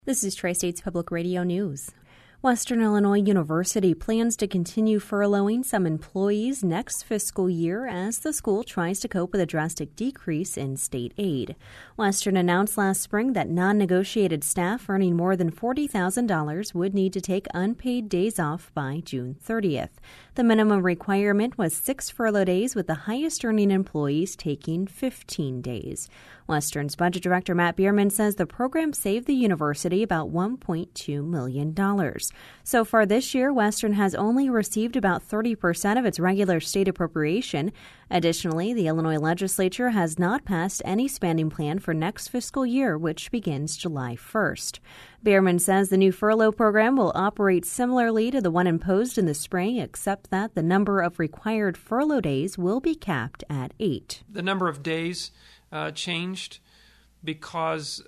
This is Tri-States Public Radio News. Western Illinois University plans to continue furloughing some employees next fiscal year as the school tries to cope with a drastic decrease in state aid. Western announced last spring that non-negotiated staff earning more than $40,000 would need to take unpaid days off by June 30th. The minimum requirement was 6 furlough days, with the highest earning employees taking 15 days. Western's budget director Matt Bierman says the program saved the university about $1.2 million. So far this year, Western has only received about 30% of its regular state appropriation. Additionally, the Illinois legislature has not passed any spending plan for next fiscal year, which begins July 1st. Bierman says the new furlough program will operate similarly to the one imposed in the spring, except that the number of required furlough days will be capped at 8. The number of days changed because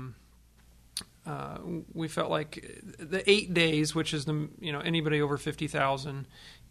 we felt like the 8 days, which is anybody over 50,000,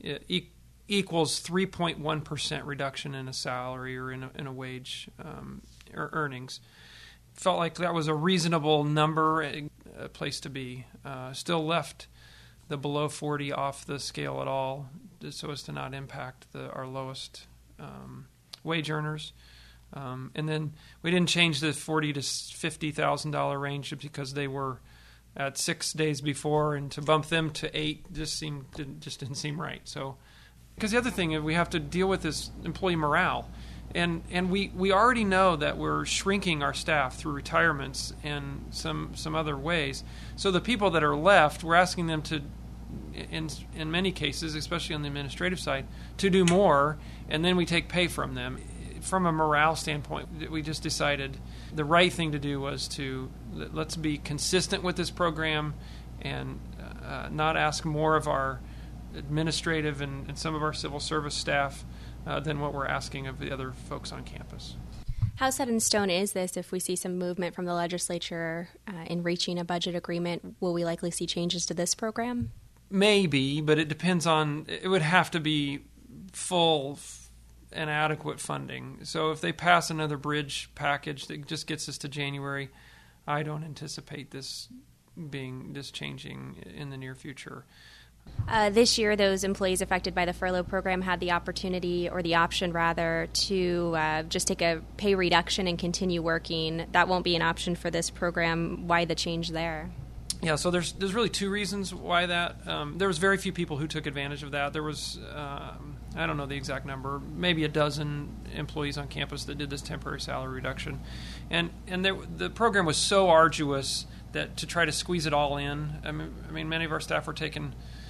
equals 3.1% reduction in a salary or in a wage or earnings. Felt like that was a reasonable number, a place to be. Still left the below 40 off the scale at all, so as to not impact our lowest wage earners. And then we didn't change the $40,000 to $50,000 range because they were at 6 days before, and to bump them to 8 just didn't seem right. So, because the other thing is we have to deal with is employee morale, and we already know that we're shrinking our staff through retirements and some other ways. So the people that are left, we're asking them to, in many cases, especially on the administrative side, to do more, and then we take pay from them. From a morale standpoint, we just decided the right thing to do was let's be consistent with this program and not ask more of our administrative and some of our civil service staff than what we're asking of the other folks on campus. How set in stone is this? If we see some movement from the legislature in reaching a budget agreement, will we likely see changes to this program? Maybe, but it depends on, it would have to be full and adequate funding. So if they pass another bridge package that just gets us to January, I don't anticipate this changing in the near future. This year, those employees affected by the furlough program had the opportunity, or the option rather, to just take a pay reduction and continue working. That won't be an option for this program. Why the change there? Yeah, so there's really two reasons why that. There was very few people who took advantage of that. There was, I don't know the exact number, maybe a dozen employees on campus that did this temporary salary reduction. And the program was so arduous that to try to squeeze it all in, I mean many of our staff were taking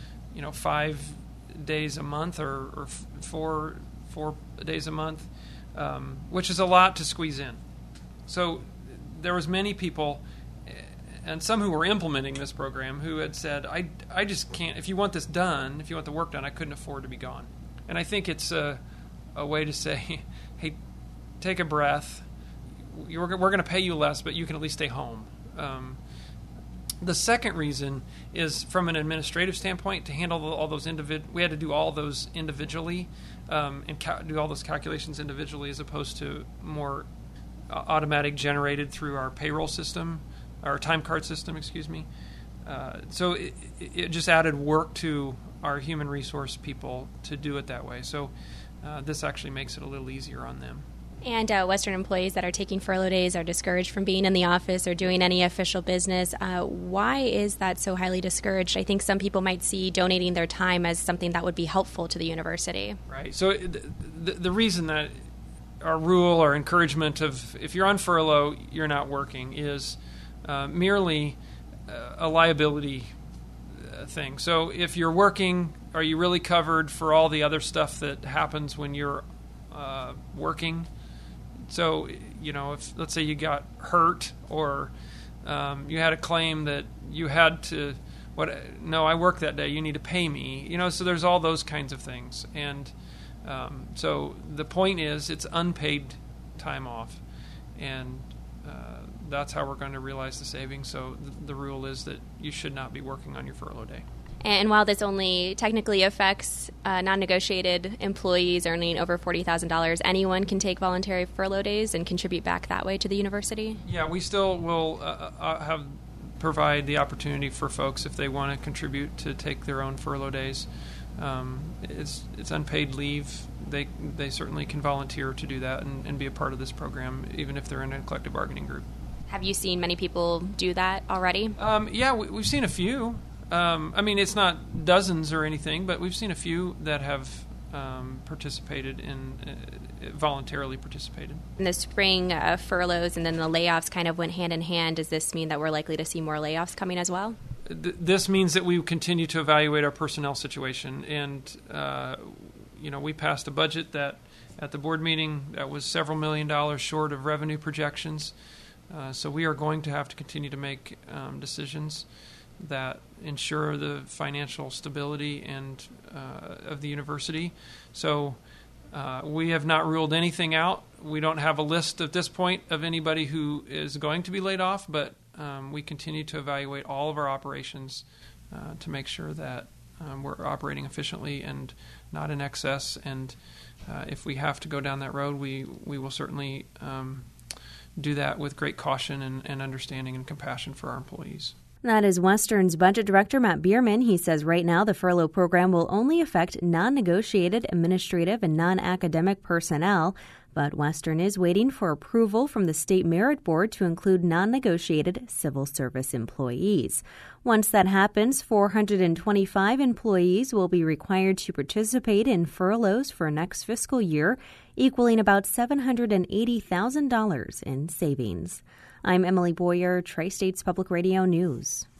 5 days a month or 4 days a month, which is a lot to squeeze in. So there was many people, and some who were implementing this program, who had said, I just can't, if you want this done, if you want the work done, I couldn't afford to be gone. And I think it's a way to say, hey, take a breath. We're going to pay you less, but you can at least stay home. The second reason is from an administrative standpoint, to handle all those we had to do all those individually and do all those calculations individually, as opposed to more automatic generated through our payroll system, our time card system, So it just added work to our human resource people to do it that way. So this actually makes it a little easier on them. And Western employees that are taking furlough days are discouraged from being in the office or doing any official business. Why is that so highly discouraged? I think some people might see donating their time as something that would be helpful to the university. Right. So the reason that our rule or encouragement of if you're on furlough, you're not working is merely a liability thing. So if you're working, are you really covered for all the other stuff that happens when you're working? So, if let's say you got hurt or you had a claim that you had to, I worked that day, you need to pay me, so there's all those kinds of things. And so the point is it's unpaid time off, and that's how we're going to realize the savings. So the rule is that you should not be working on your furlough day. And while this only technically affects non-negotiated employees earning over $40,000, anyone can take voluntary furlough days and contribute back that way to the university? Yeah, we still will have provide the opportunity for folks, if they want to contribute, to take their own furlough days. It's unpaid leave. They certainly can volunteer to do that and be a part of this program, even if they're in a collective bargaining group. Have you seen many people do that already? Yeah, we've seen a few. It's not dozens or anything, but we've seen a few that have participated voluntarily participated. In the spring, furloughs and then the layoffs kind of went hand in hand. Does this mean that we're likely to see more layoffs coming as well? This means that we continue to evaluate our personnel situation, and we passed a budget that at the board meeting that was several $1 million short of revenue projections. So we are going to have to continue to make decisions that ensure the financial stability and of the university. So we have not ruled anything out. We don't have a list at this point of anybody who is going to be laid off, but we continue to evaluate all of our operations to make sure that we're operating efficiently and not in excess. And if we have to go down that road, we will certainly do that with great caution and understanding and compassion for our employees. That is Western's Budget Director Matt Bierman. He says right now the furlough program will only affect non-negotiated administrative and non-academic personnel, but Western is waiting for approval from the State Merit Board to include non-negotiated civil service employees. Once that happens, 425 employees will be required to participate in furloughs for next fiscal year, equaling about $780,000 in savings. I'm Emily Boyer, Tri-States Public Radio News.